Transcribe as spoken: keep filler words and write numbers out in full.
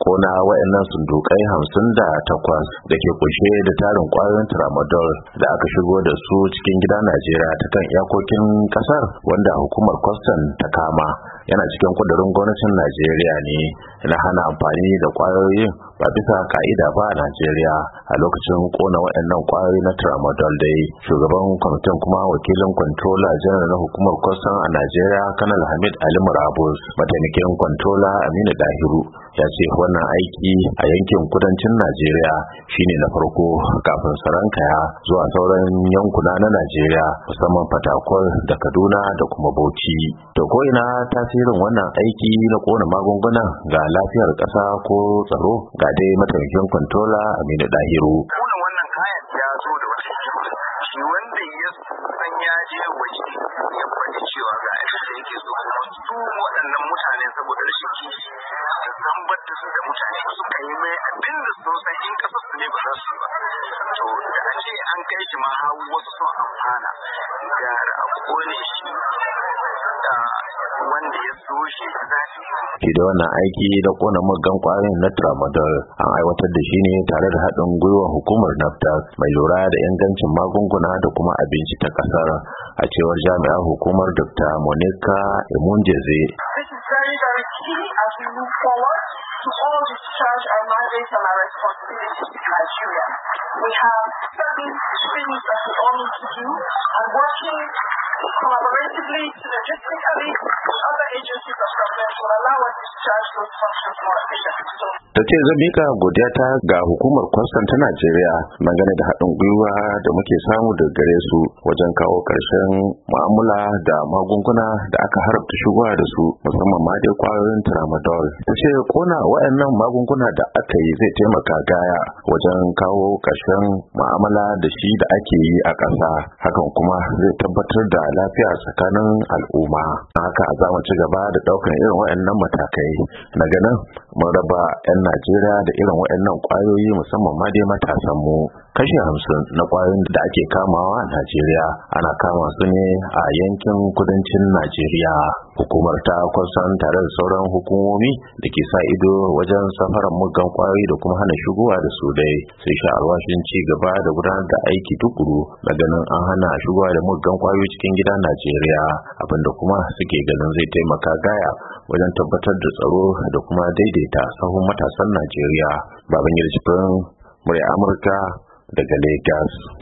kona wayannan sundukai hamsin da takwas da ke kunshe da tarin kwayoyin tramadol da aka shigo da su cikin gida Najeriya ta kan iyakokin kasar, wanda hukumar kwastan ta kama yana cikin kudurin gwamnatin Najeriya ne na hana amfani da kwayoyin ba bisa ka'ida ba a Najeriya. A lokacin kona wayannan kwayoyi na tramadol dai, shugaban kwamitin kuma wakilin kwantola janar na hukumar kwastan a Najeriya Kanal Hamid Ali Murabus, mataimakin kwantola Aminu Dahiru, ya ce wannan aiki a yankin kudancin Najeriya shine na farko kafin Sarankaya zuwa sauran yankuna na Najeriya, musamman Fatakwal da Kaduna da kuma Bauchi. To ko ina tasirin wannan aiki na kona magunguna ga lafiyar ƙasa ko tsaro? Ga dai mataimakin kwantola Aminu Dahiru. Kuna wannan kayan ya zo da wata hikima. Shi wanda ya san ya je waje ya faɗi cewa ga abin da yake so, kuma su waɗannan mutane saboda rashin kishi da zambar da su da mutane suka yi mai abin da sun san in ƙasar su ne ba za su ba. To da a ce an kai shi ma hawu wasu sun amfana, gara a kone shi da wanda ya so shi zafi. Shi da wannan aiki da kona muggan kwayoyin na tramadol an aiwatar da shi ne tare da haɗin gwiwar hukumar NAFDAC mai lura da ingancin magunguna da kuma abinci ta ƙasar, a cewar jami'ar hukumar Doctor Monica Emunjeze. This is very very key as we move forward to all discharge our mandates and our responsibilities in Nigeria. We have certain things that we all need to do, and working collaboratively, synergistically with other agencies of government will allow us to discharge those functions more efficiently. So, ta ce zan mika godiya ta ga hukumar kwastan ta Najeriya dangane da haɗin gwiwa da muke samu daga gare su wajen kawo ƙarshen mu'amala da magunguna da aka haramta shigowa da su, musamman ma dai kwayoyin tramadol. Ta ce kona wayannan magunguna da aka yi zai taimaka gaya wajen kawo ƙarshen mu'amala da shi da ake yi a ƙasa, hakan kuma zai tabbatar da lafiya tsakanin al'umma. Haka za mu ci gaba da ɗaukar irin wayannan matakai na ganin mun raba 'yan Najeriya da irin waɗannan ƙwayoyi, musamman ma dai matasan mu. Kashi hamsin na ƙwayoyin da ake kamawa a Najeriya ana kama su ne a yankin kudancin Najeriya. Hukumar ta kwastan tare da sauran hukumomi da ke sa ido wajen safarar muggan ƙwayoyi da kuma hana shigowa da su dai sai sha alwashin ci gaba da gudanar da aiki tukuru na ganin an hana shigowa da muggan ƙwayoyi cikin gida Najeriya, abinda kuma suke ganin zai taimaka gaya wajen tabbatar da tsaro da kuma daidaita sahun matasan Najeriya. Babangida Jibrin, murya Amurka daga Lagos.